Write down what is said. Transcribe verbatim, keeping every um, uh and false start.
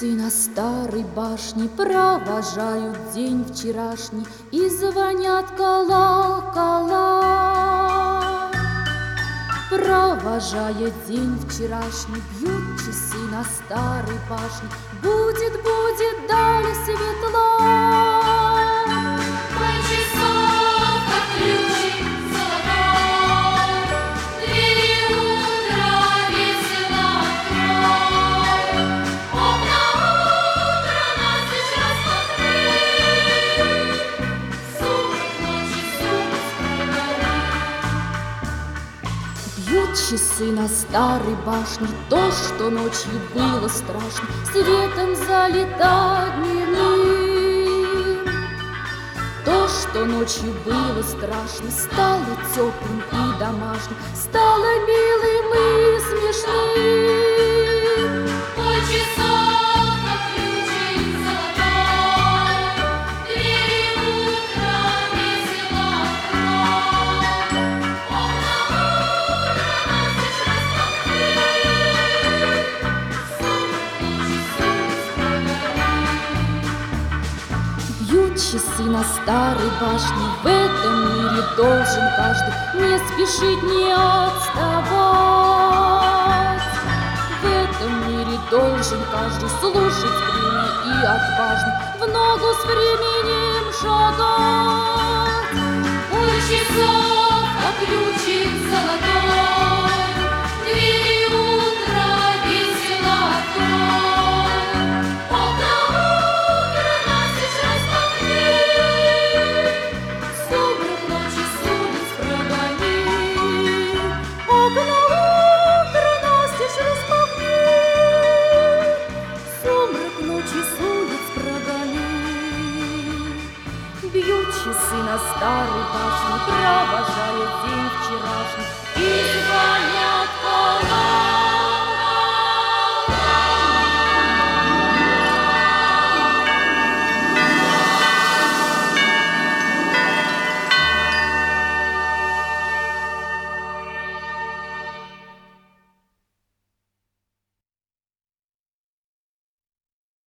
часы на старой башне провожают день вчерашний и звонят колокола. Провожая день вчерашний, бьют часы на старой башне. Будет, будет далее светло. Мой часов, как ключик золотой, двери утра весело открой. Окна утра настежь распахни, сумрак ночи, сумрак прогони. Бьют часы на старой башне, то, что ночью было страшно, светом залито дневным. То, что ночью было страшно, стало теплым и домашним, стало милым и смешным. Мой часов, как ключик золотой, двери утра весело открой. Окна утра настежь распахни, сумрак ночи, сумрак прогони. Бьют часы на старой башне, в этом мире должен каждый не спешить, не отставать. В этом мире должен каждый слушать время и отважно в ногу с временем шагать. Мой часов, как ключик золотой, двери утра весело открой. Окна утра настежь распахни, сумрак ночи с улиц прогони. Окна утра настежь распахни, сумрак ночи с улиц прогони. Бьют часы на старой башне, провожают